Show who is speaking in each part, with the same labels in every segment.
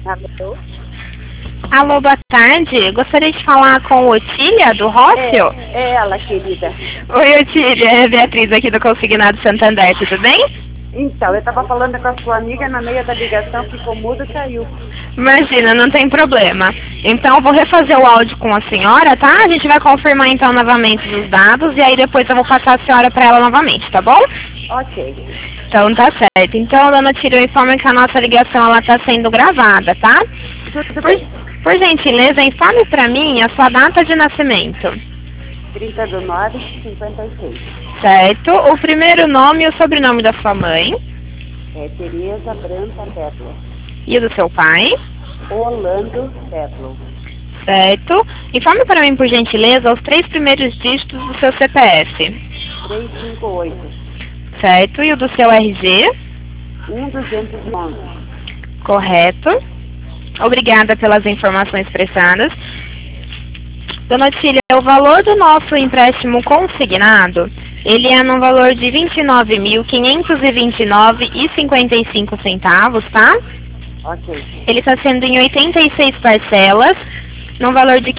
Speaker 1: Alô?
Speaker 2: Alô, boa tarde. Gostaria de falar com Otília, do Rócio?
Speaker 1: É ela, querida.
Speaker 2: Oi, Otília. É a Beatriz aqui do Consignado Santander, tudo bem?
Speaker 1: Então, eu estava falando com a sua amiga, na meia da ligação ficou mudo e caiu.
Speaker 2: Imagina, não tem problema. Então, eu vou refazer o áudio com a senhora, tá? A gente vai confirmar, então, novamente os dados e aí depois eu vou passar a senhora para ela novamente, tá bom?
Speaker 1: Ok.
Speaker 2: Então, tá certo. Então, dona Otília, eu informo que a nossa ligação ela está sendo gravada, tá?
Speaker 1: Tudo bem.
Speaker 2: Por gentileza, informe para mim a sua data de nascimento.
Speaker 1: 30/9/56.
Speaker 2: Certo. O primeiro nome e o sobrenome da sua mãe.
Speaker 1: É Tereza Branta Petlo.
Speaker 2: E o do seu pai.
Speaker 1: Orlando Petlo.
Speaker 2: Certo. Informe para mim, por gentileza, os 3 primeiros dígitos do seu CPF.
Speaker 1: 358.
Speaker 2: Certo. E o do seu RG.
Speaker 1: 1211.
Speaker 2: Correto. Obrigada pelas informações prestadas. Dona Otília, o valor do nosso empréstimo consignado, ele é no valor de R$ 29.529,55, tá?
Speaker 1: Ok.
Speaker 2: Ele está sendo em 86 parcelas, no valor de R$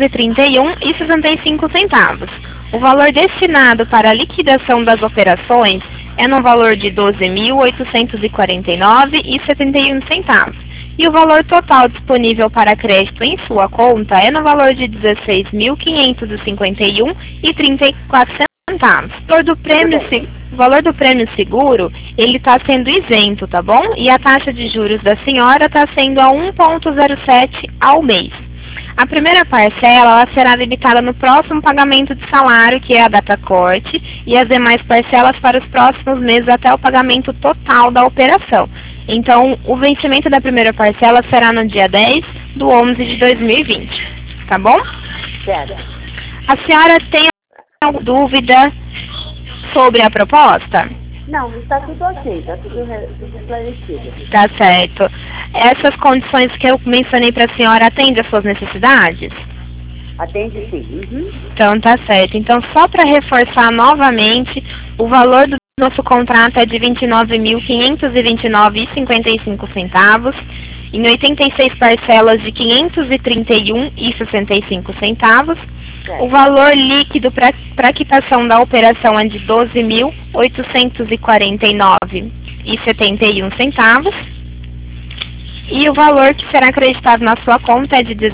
Speaker 2: 531,65. O valor destinado para a liquidação das operações é no valor de R$ 12.849,71. E o valor total disponível para crédito em sua conta é no valor de R$ 16.551,34. O valor do prêmio seguro, ele está sendo isento, tá bom? E a taxa de juros da senhora está sendo a 1,07 ao mês. A primeira parcela ela será debitada no próximo pagamento de salário, que é a data corte, e as demais parcelas para os próximos meses até o pagamento total da operação. Então, o vencimento da primeira parcela será no dia 10/11/2020, tá bom?
Speaker 1: Certo.
Speaker 2: A senhora tem alguma dúvida sobre a proposta?
Speaker 1: Não, está tudo ok, está tudo esclarecido.
Speaker 2: Tá certo. Essas condições que eu mencionei para a senhora atendem às suas necessidades?
Speaker 1: Atende sim. Uhum.
Speaker 2: Então, tá certo. Então, só para reforçar novamente, o valor do nosso contrato é de R$ 29.529,55, em 86 parcelas de R$ 531,65. O valor líquido para quitação da operação é de R$ 12.849,71. E o valor que será acreditado na sua conta é de R$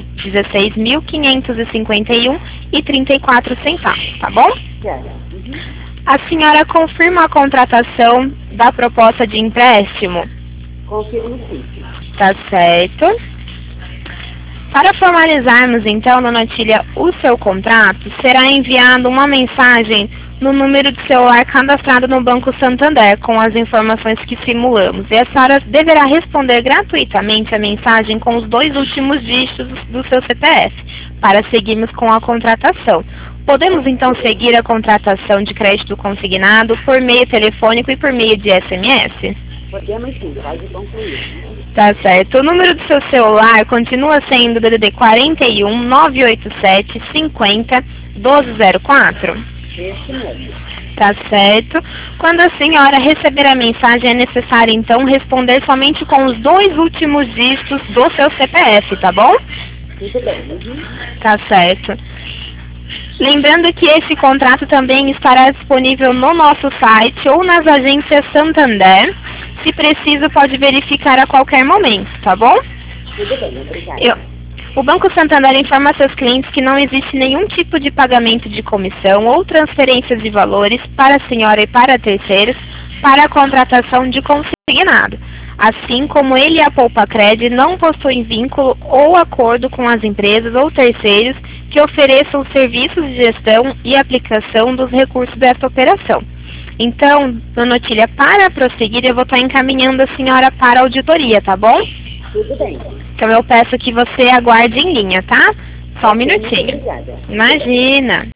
Speaker 2: 16.551,34, tá bom?
Speaker 1: Certo. Uhum.
Speaker 2: A senhora confirma a contratação da proposta de empréstimo?
Speaker 1: Confirmo sim.
Speaker 2: Tá certo. Para formalizarmos, então, dona Otília, o seu contrato, será enviado uma mensagem no número de celular cadastrado no Banco Santander, com as informações que simulamos. E a senhora deverá responder gratuitamente a mensagem com os 2 últimos dígitos do seu CPF, para seguirmos com a contratação. Podemos, então, seguir a contratação de crédito consignado por meio telefônico e por meio de SMS?
Speaker 1: Podemos sim, pode concluir.
Speaker 2: Tá certo. O número do seu celular continua sendo DDD 41 987 50 1204?
Speaker 1: Esse mesmo.
Speaker 2: Tá certo. Quando a senhora receber a mensagem, é necessário, então, responder somente com os 2 últimos dígitos do seu CPF, tá bom?
Speaker 1: Tudo bem. Uhum.
Speaker 2: Tá certo. Lembrando que esse contrato também estará disponível no nosso site ou nas agências Santander. Se preciso, pode verificar a qualquer momento, tá bom?
Speaker 1: Tudo bem, obrigada.
Speaker 2: O Banco Santander informa a seus clientes que não existe nenhum tipo de pagamento de comissão ou transferências de valores para a senhora e para terceiros para a contratação de consignado. Assim como ele e a Poupacred não possuem vínculo ou acordo com as empresas ou terceiros que ofereçam serviços de gestão e aplicação dos recursos desta operação. Então, dona Otília, para prosseguir, eu vou estar encaminhando a senhora para a auditoria, tá bom?
Speaker 1: Tudo bem.
Speaker 2: Então, eu peço que você aguarde em linha, tá? Só um minutinho.
Speaker 1: Obrigada.
Speaker 2: Imagina.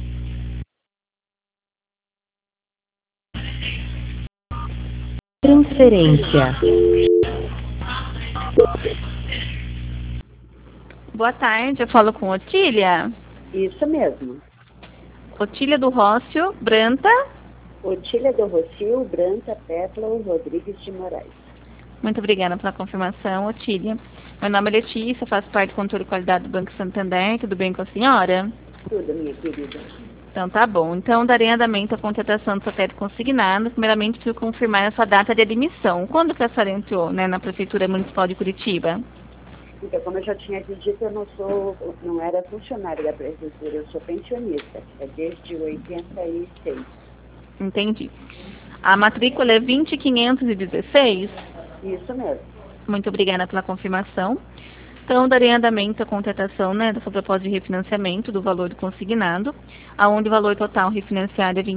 Speaker 3: Transferência.
Speaker 4: Boa tarde, eu falo com Otília.
Speaker 1: Isso mesmo.
Speaker 4: Otília do Rócio, Branta.
Speaker 1: Otília do Rocio, Branta Petlo Rodrigues de Moraes.
Speaker 4: Muito obrigada pela confirmação, Otília. Meu nome é Letícia, faço parte do controle de qualidade do Banco Santander. Tudo bem com a senhora?
Speaker 1: Tudo, minha querida.
Speaker 4: Então tá bom. Então darei andamento à contratação do seu crédito consignado. Primeiramente, preciso confirmar a sua data de admissão. Quando que a senhora entrou, né, na Prefeitura Municipal de Curitiba?
Speaker 1: Então, como eu já tinha dito, eu não era funcionária da prefeitura, eu sou pensionista, é desde 86.
Speaker 4: Entendi. A matrícula é 20516?
Speaker 1: Isso mesmo.
Speaker 4: Muito obrigada pela confirmação. Então, darei andamento à contratação, né, da sua proposta de refinanciamento do valor do consignado, aonde o valor total refinanciado é R$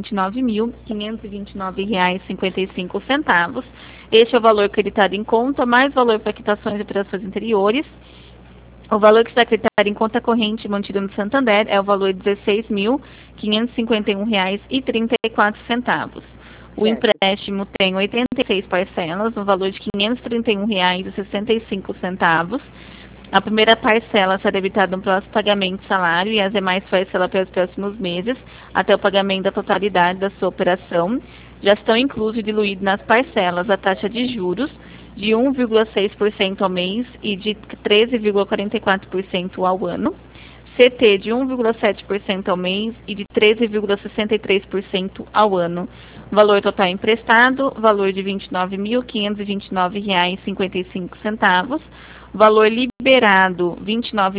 Speaker 4: 29.529,55. Este é o valor creditado em conta, mais valor para quitações e operações anteriores. O valor que está acreditado em conta corrente mantido no Santander é o valor de R$ 16.551,34. O empréstimo tem 86 parcelas, no valor de R$ 531,65. A primeira parcela será debitada no próximo pagamento de salário e as demais parcelas para os próximos meses, até o pagamento da totalidade da sua operação. Já estão inclusos e diluídos nas parcelas a taxa de juros de 1,6% ao mês e de 13,44% ao ano, CT de 1,7% ao mês e de 13,63% ao ano. Valor total emprestado, valor de R$ 29.529,55. Valor liberado, R$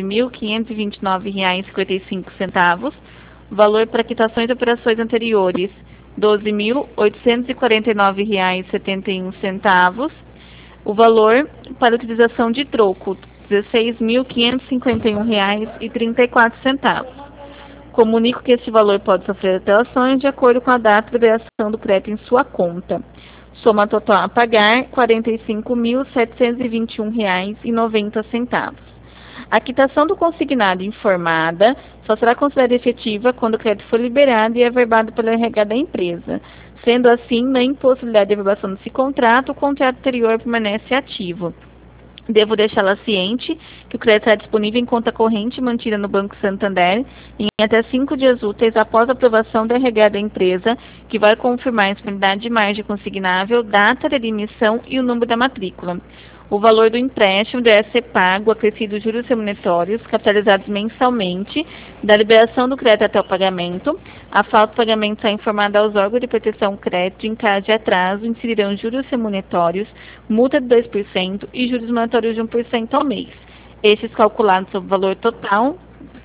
Speaker 4: 29.529,55. Valor para quitações de operações anteriores, R$ 12.849,71. O valor para utilização de troco, R$ 16.551,34. Comunico que esse valor pode sofrer alterações de acordo com a data de liberação do crédito em sua conta. Soma total a pagar, R$ 45.721,90. A quitação do consignado informada só será considerada efetiva quando o crédito for liberado e averbado pelo RH da empresa. Sendo assim, na impossibilidade de averbação desse contrato, o contrato anterior permanece ativo. Devo deixá-la ciente que o crédito será disponível em conta corrente mantida no Banco Santander em até 5 dias úteis após a aprovação do RH da empresa, que vai confirmar a disponibilidade de margem consignável, data de emissão e o número da matrícula. O valor do empréstimo deve ser pago, acrescido juros remuneratórios, capitalizados mensalmente, da liberação do crédito até o pagamento. A falta de pagamento será informada aos órgãos de proteção ao crédito. Em caso de atraso, incidirão juros remuneratórios, multa de 2% e juros monetários de 1% ao mês. Estes calculados sobre o valor total,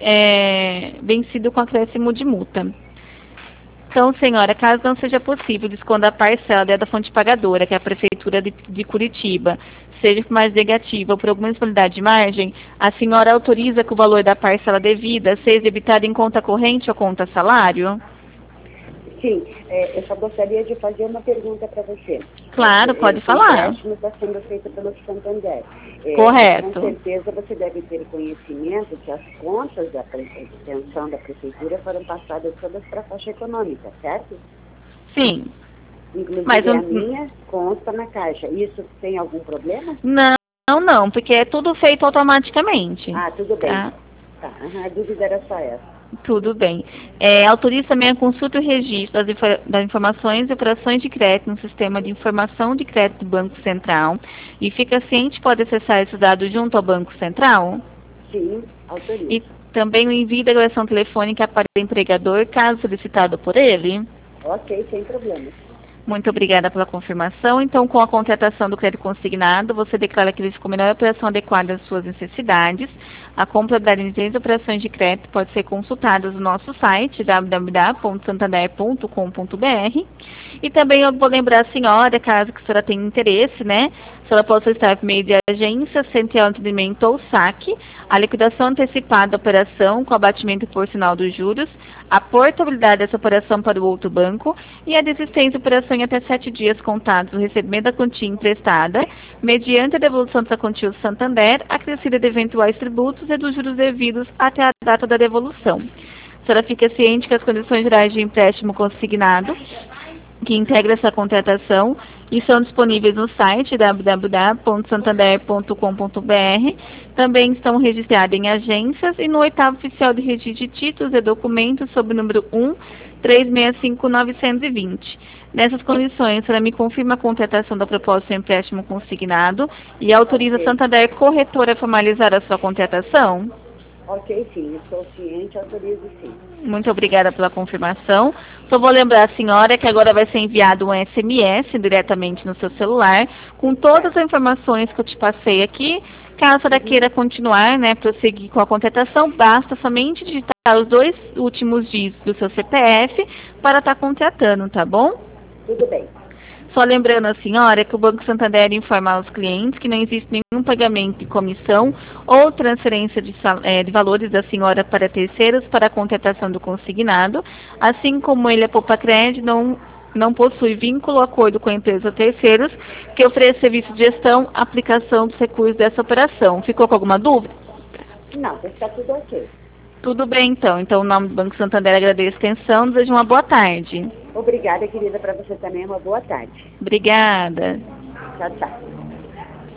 Speaker 4: vencido com acréscimo de multa. Então, senhora, caso não seja possível descontar a parcela da fonte pagadora, que é a Prefeitura de Curitiba, seja mais negativa ou por alguma disponibilidade de margem, a senhora autoriza que o valor da parcela devida seja debitado em conta corrente ou conta salário?
Speaker 1: Sim, eu só gostaria de fazer uma pergunta para você.
Speaker 4: Claro, pode falar.
Speaker 1: O empréstimo está sendo feito pelo Santander.
Speaker 4: Correto.
Speaker 1: Com certeza você deve ter conhecimento que as contas da extensão da Prefeitura foram passadas todas para a faixa econômica, certo?
Speaker 4: Sim.
Speaker 1: Inclusive
Speaker 4: Mas
Speaker 1: a minha consta na Caixa. Isso tem algum problema?
Speaker 4: Não, porque é tudo feito automaticamente.
Speaker 1: Ah, tudo bem.
Speaker 4: Tá?
Speaker 1: Tá, a dúvida era só essa.
Speaker 4: Tudo bem. Autoriza também a consulta e o registro das informações e operações de crédito no Sistema de Informação de Crédito do Banco Central. E fica ciente, pode acessar esses dados junto ao Banco Central?
Speaker 1: Sim, autoriza.
Speaker 4: E também o envio da ligação telefônica para o empregador, caso solicitado por ele?
Speaker 1: Ok, sem problema.
Speaker 4: Muito obrigada pela confirmação. Então, com a contratação do crédito consignado, você declara que ele ficou a melhor operação adequada às suas necessidades. A compra das operações de crédito pode ser consultada no nosso site, www.santander.com.br. E também eu vou lembrar a senhora, caso que a senhora tenha interesse, né? A senhora pode solicitar por meio de agência, central de atendimento ou saque, a liquidação antecipada da operação com abatimento proporcional dos juros, a portabilidade dessa operação para o outro banco e a desistência da operação em até 7 dias contados do recebimento da quantia emprestada, mediante a devolução dessa quantia ao Santander, acrescida de eventuais tributos e dos juros devidos até a data da devolução. A senhora fica ciente que as condições gerais de empréstimo consignado que integra essa contratação e são disponíveis no site www.santander.com.br. Também estão registradas em agências e no 8º Oficial de Registro de Títulos e Documentos sob o número 1365920. Nessas condições, ela me confirma a contratação da proposta de empréstimo consignado e autoriza a Santander Corretora a formalizar a sua contratação?
Speaker 1: Ok, sim, estou ciente, autorizo sim.
Speaker 4: Muito obrigada pela confirmação. Só vou lembrar a senhora que agora vai ser enviado um SMS diretamente no seu celular com todas as informações que eu te passei aqui. Caso a senhora queira continuar, né, prosseguir com a contratação, basta somente digitar os 2 últimos dígitos do seu CPF para estar contratando, tá bom?
Speaker 1: Tudo bem.
Speaker 4: Só lembrando a senhora que o Banco Santander informa aos clientes que não existe nenhum pagamento de comissão ou transferência de valores da senhora para terceiros para a contratação do consignado, assim como ele, a Poupa Cred, não possui vínculo ou acordo com a empresa ou terceiros que ofereça serviço de gestão, aplicação dos recursos dessa operação. Ficou com alguma dúvida?
Speaker 1: Não, está tudo ok.
Speaker 4: Tudo bem, então. Então, o nome do Banco Santander agradece a atenção. Desejo uma boa tarde.
Speaker 1: Obrigada, querida, para você também. Uma boa tarde.
Speaker 4: Obrigada.
Speaker 1: Tchau, tchau.